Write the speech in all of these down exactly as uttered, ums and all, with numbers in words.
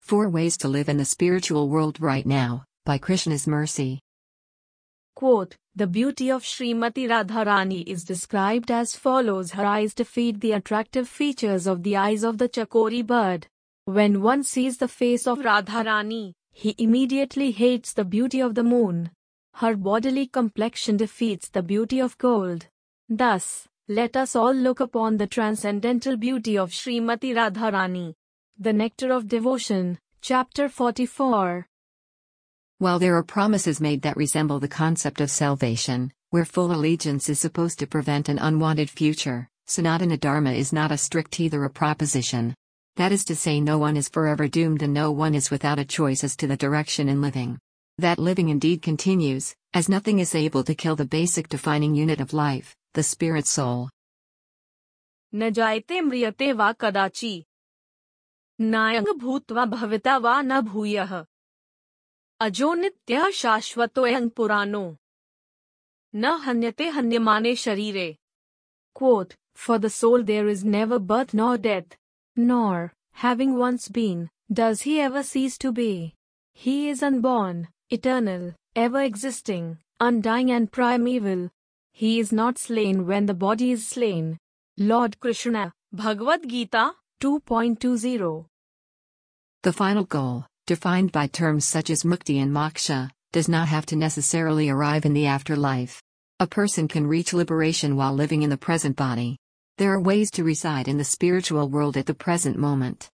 Four Ways to Live in the Spiritual World Right Now, by Krishna's Mercy. Quote, the beauty of Srimati Radharani is described as follows. Her eyes defeat the attractive features of the eyes of the Chakori bird. When one sees the face of Radharani, he immediately hates the beauty of the moon. Her bodily complexion defeats the beauty of gold. Thus, let us all look upon the transcendental beauty of Srimati Radharani. The Nectar of Devotion, Chapter forty-four. While there are promises made that resemble the concept of salvation, where full allegiance is supposed to prevent an unwanted future, Sanatana Dharma is not a strict either a proposition. That is to say, no one is forever doomed and no one is without a choice as to the direction in living. That living indeed continues, as nothing is able to kill the basic defining unit of life, the spirit soul. न जायते म्रियते वा कदाचि नायं भूत्वा भविता वा न भूयः अजो नित्यः शाश्वतोऽयं पुराणो न हन्यते हन्यमाने शरीरे. Quote, for the soul there is never birth nor death, nor, having once been, does he ever cease to be. He is unborn, eternal, ever existing, undying and primeval. He is not slain when the body is slain. Lord Krishna, Bhagavad Gita, two point two zero. The final goal, defined by terms such as mukti and moksha, does not have to necessarily arrive in the afterlife. A person can reach liberation while living in the present body. There are ways to reside in the spiritual world at the present moment.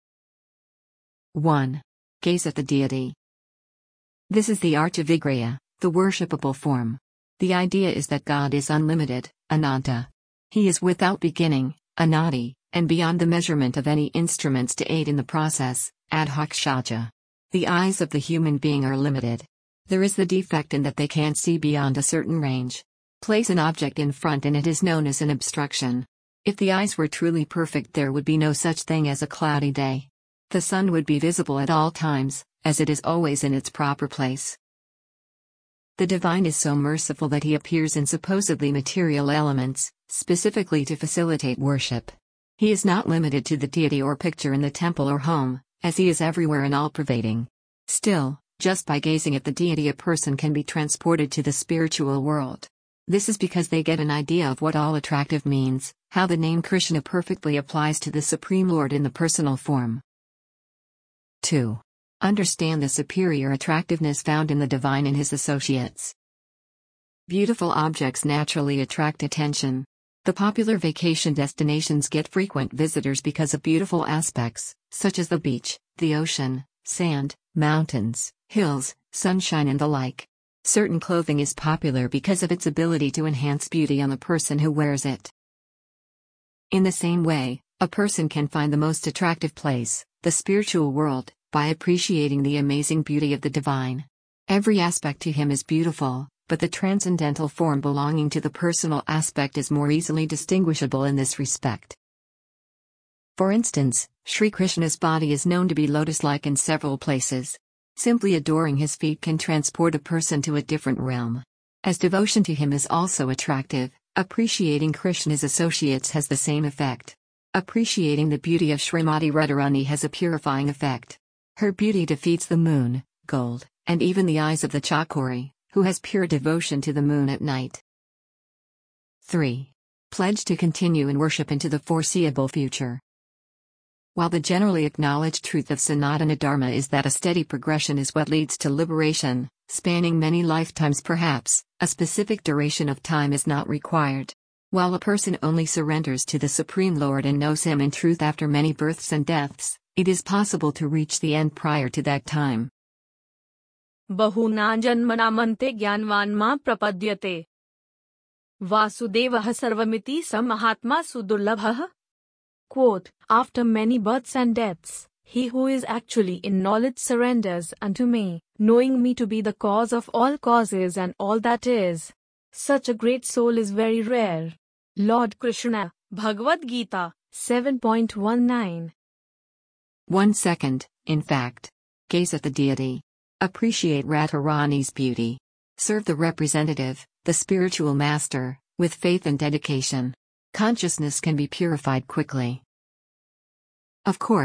one. Gaze at the deity. This is the Archa-Vigraya, the worshipable form. The idea is that God is unlimited, ananta. He is without beginning, anadi, and beyond the measurement of any instruments to aid in the process, adhokshaja. The eyes of the human being are limited. There is the defect in that they can't see beyond a certain range. Place an object in front and it is known as an obstruction. If the eyes were truly perfect, there would be no such thing as a cloudy day. The sun would be visible at all times, as it is always in its proper place. The divine is so merciful that he appears in supposedly material elements, specifically to facilitate worship. He is not limited to the deity or picture in the temple or home, as he is everywhere and all-pervading. Still, just by gazing at the deity a person can be transported to the spiritual world. This is because they get an idea of what all attractive means, how the name Krishna perfectly applies to the Supreme Lord in the personal form. two. Understand the superior attractiveness found in the divine and his associates. Beautiful objects naturally attract attention. The popular vacation destinations get frequent visitors because of beautiful aspects, such as the beach, the ocean, sand, mountains, hills, sunshine and the like. Certain clothing is popular because of its ability to enhance beauty on the person who wears it. In the same way, a person can find the most attractive place, the spiritual world, by appreciating the amazing beauty of the divine. Every aspect to him is beautiful, but the transcendental form belonging to the personal aspect is more easily distinguishable in this respect. For instance, Sri Krishna's body is known to be lotus-like in several places. Simply adoring his feet can transport a person to a different realm. As devotion to him is also attractive, appreciating Krishna's associates has the same effect. Appreciating the beauty of Srimati Radharani has a purifying effect. Her beauty defeats the moon, gold, and even the eyes of the Chakori, who has pure devotion to the moon at night. three. Pledge to continue in worship into the foreseeable future. While the generally acknowledged truth of Sanatana Dharma is that a steady progression is what leads to liberation, spanning many lifetimes perhaps, a specific duration of time is not required. While a person only surrenders to the Supreme Lord and knows him in truth after many births and deaths, it is possible to reach the end prior to that time. Bahuna janmanamante jnanvan ma prapadyate. Vasudevah sarvamiti sa mahatma sudurlabhah. Quote, after many births and deaths, he who is actually in knowledge surrenders unto me, knowing me to be the cause of all causes and all that is. Such a great soul is very rare. Lord Krishna, Bhagavad Gita, seven point one nine. One second, in fact. Gaze at the deity. Appreciate Radharani's beauty. Serve the representative, the spiritual master, with faith and dedication. Consciousness can be purified quickly. Of course,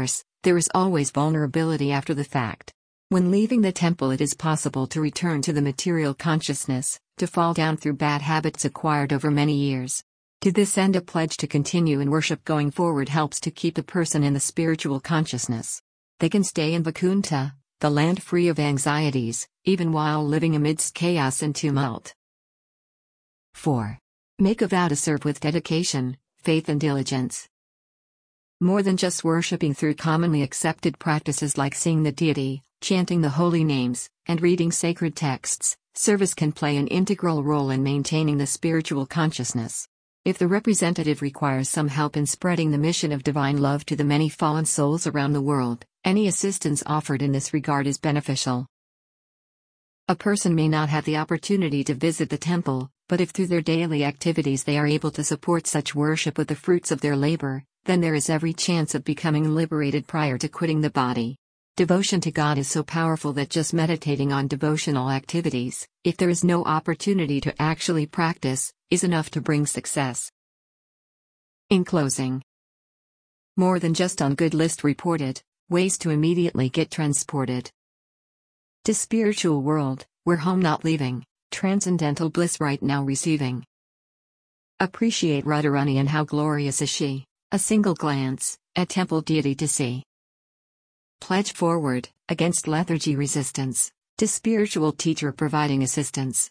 There is always vulnerability after the fact. When leaving the temple, it is possible to return to the material consciousness, to fall down through bad habits acquired over many years. To this end, a pledge to continue in worship going forward helps to keep a person in the spiritual consciousness. They can stay in Vaikuntha, the land free of anxieties, even while living amidst chaos and tumult. four. Make a vow to serve with dedication, faith and diligence. More than just worshipping through commonly accepted practices like seeing the deity, chanting the holy names, and reading sacred texts, service can play an integral role in maintaining the spiritual consciousness. If the representative requires some help in spreading the mission of divine love to the many fallen souls around the world, any assistance offered in this regard is beneficial. A person may not have the opportunity to visit the temple, but if through their daily activities they are able to support such worship with the fruits of their labor, then there is every chance of becoming liberated prior to quitting the body. Devotion to God is so powerful that just meditating on devotional activities, if there is no opportunity to actually practice, is enough to bring success. In closing, more than just on good list reported, ways to immediately get transported to spiritual world, where home not leaving, transcendental bliss right now receiving. Appreciate Radharani and how glorious is she, a single glance, a temple deity to see. Pledge forward, against lethargy resistance, to spiritual teacher providing assistance.